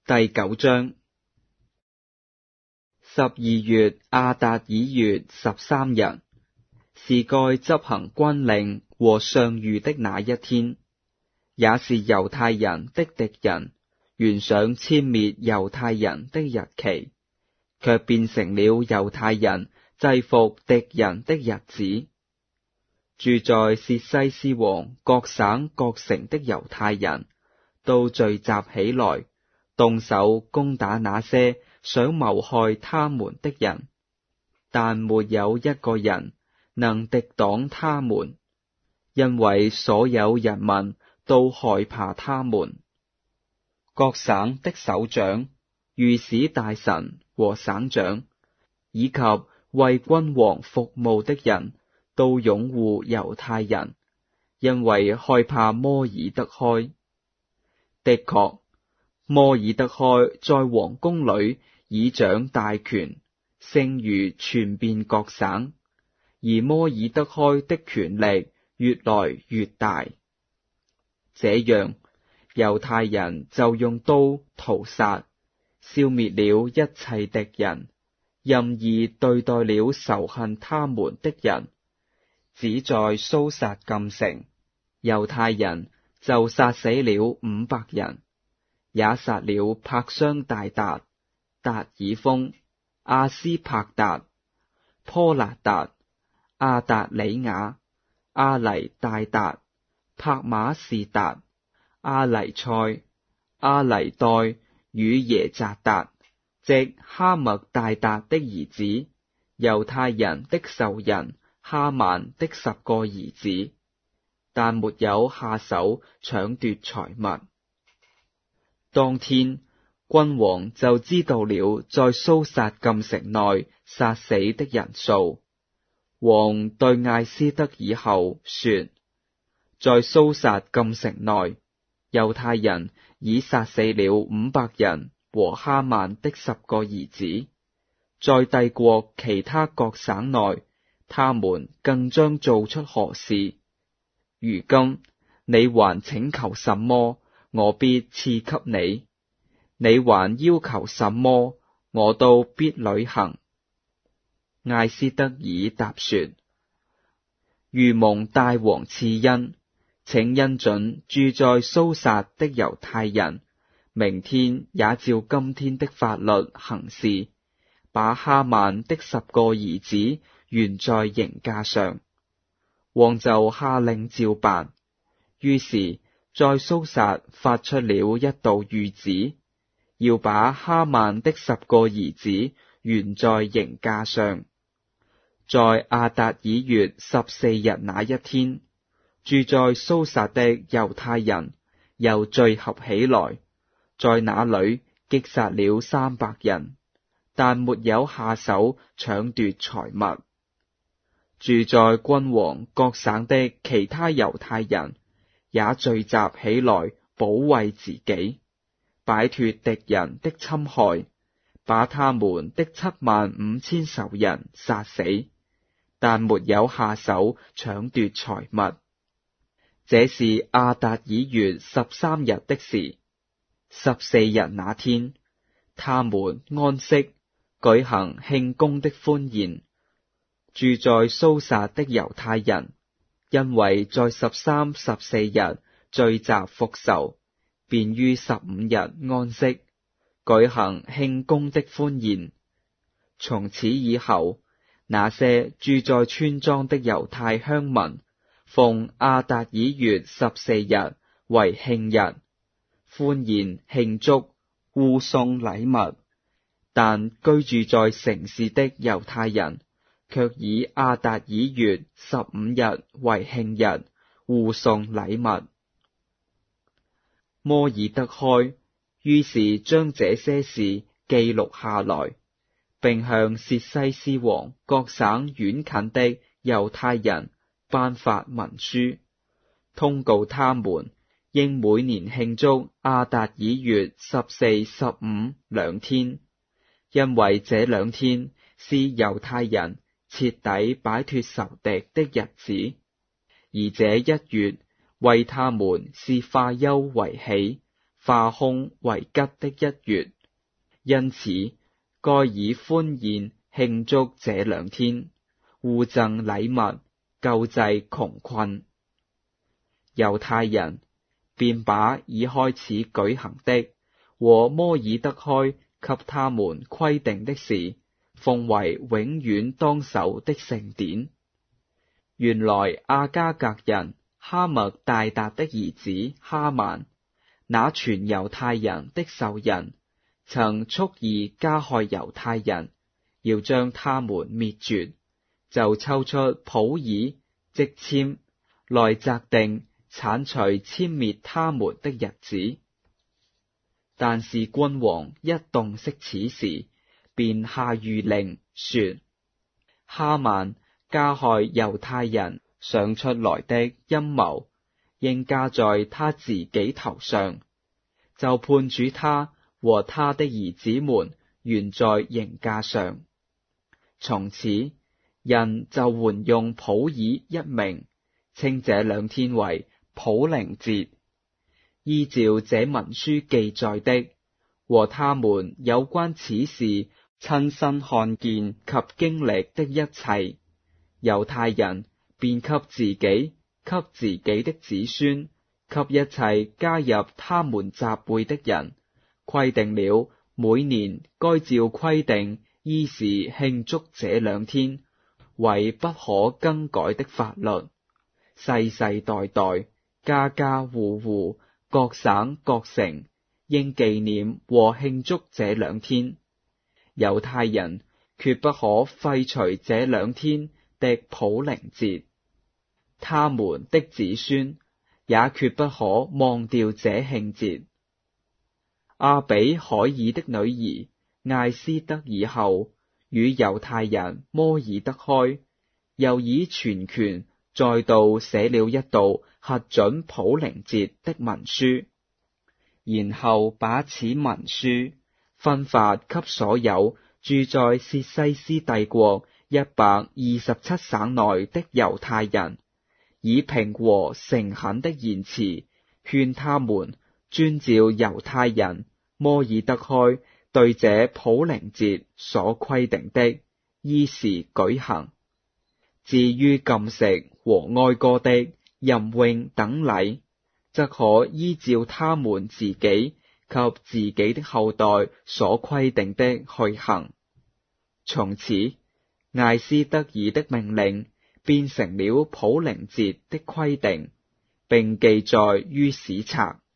第9章。12月亞達爾月13日，是該執行軍令和上諭的那一天，也是猶太人的敵人原想殲滅猶太人的日期，卻變成了猶太人制服敵人的日子。住在薛西斯王各省各城的猶太人都聚集起來，動手攻打那些想謀害他們的人，但沒有一個人能敵擋他們，因為所有人民都害怕他們。各省的首長、御史大臣和省長，以及為君王服務的人，都擁護猶太人，因為害怕摩爾德開。的確，摩爾德開在王宮裏倚掌大權，聲譽傳遍各省，而摩爾德開的權力越來越大。這樣，猶太人就用刀屠殺，消滅了一切敵人，任意對待了仇恨他們的人。只在蘇撒禁城，猶太人就殺死了500人，也殺了柏商大達、達爾豐、阿斯柏達、坡勒達、阿達里雅、阿黎大達、帕馬士達、阿黎賽、阿黎代與耶扎達，即哈默大達的兒子，猶太人的仇人哈曼的10個兒子，但沒有下手搶奪財物。當天，君王就知道了在蘇撒禁城內殺死的人數。王對艾斯德爾后說：在蘇撒禁城內，猶太人已殺死了500人和哈曼的10個兒子，在帝國其他各省內，他們更將做出何事？如今你還請求什麼，我必賜給你；你還要求什麼，我都必履行。艾斯德爾答說：如蒙大王賜恩，請恩准住在蘇撒的猶太人，明天也照今天的法律行事，把哈曼的10個兒子懸在刑架上。王就下令照辦，於是在蘇撒發出了一道諭旨，要把哈曼的10個兒子懸在刑架上。在亞達爾月14日那一天，住在蘇撒的猶太人又聚合起來，在那裏擊殺了300人，但沒有下手搶奪財物。住在君王各省的其他猶太人也聚集起來保衛自己，擺脫敵人的侵害，把他們的75000仇人殺死，但沒有下手搶奪財物。這是亞達爾月13日的事。14日那天，他們安息，舉行慶功的歡宴。住在蘇撒的猶太人，因為在13、14日聚集復仇，便於15日安息，舉行慶功的歡宴。從此以後，那些住在村莊的猶太鄉民，奉亞達爾月14日為慶日，歡宴慶祝，互送禮物。但居住在城市的猶太人，卻以亞達爾月15日為慶日，互送禮物。摩爾德開於是將這些事記錄下來，並向薛西斯王各省遠近的猶太人頒發文書，通告他們應每年慶祝亞達爾月14、15兩天，因為這2天是猶太人徹底擺脫仇敵的日子，而這1月為他們是化憂為喜、 化空為吉的一月，因此該以歡宴慶祝這兩天，互贈禮物，救濟窮困。猶太人便把已開始舉行的和摩爾德開給他們規定的事，奉為永遠當守的聖典。原來阿加格人哈默大達的兒子哈曼，那全猶太人的仇人，曾蓄意加害猶太人，要將他們滅絕，就抽出普珥即簽來擇定剷除殲滅他們的日子。但是君王一洞悉此事，便下諭令說，哈曼加害猶太人想出來的陰謀，應加在他自己頭上，就判處他和他的兒子們懸在刑架上。從此人就換用普珥一名，稱這兩天為普靈節。依照這文書記載的和他們有關此事親身看見及經歷的一切，猶太人便給自己、給自己的子孫、給一切加入他們集會的人，規定了每年該照規定依時慶祝這兩天，為不可更改的法律。世世代代、家家戶戶、各省各城，應紀念和慶祝這兩天。猶太人決不可廢除這兩天的普靈節，他們的子孫也決不可忘掉這慶節。阿比海爾的女兒艾斯德爾後，與猶太人摩爾德開又以全權再度寫了一道核准普靈節的文書，然後把此文書分發給所有住在薛西斯帝國127省內的猶太人，以平和誠懇的言辭勸他們遵照猶太人摩爾德開對這普靈節所規定的，依時舉行。至於禁食和哀歌的吟詠等禮，則可依照他們自己及自己的後代所規定的去行。從此，艾斯德爾的命令變成了普靈節的規定，並記載於史冊。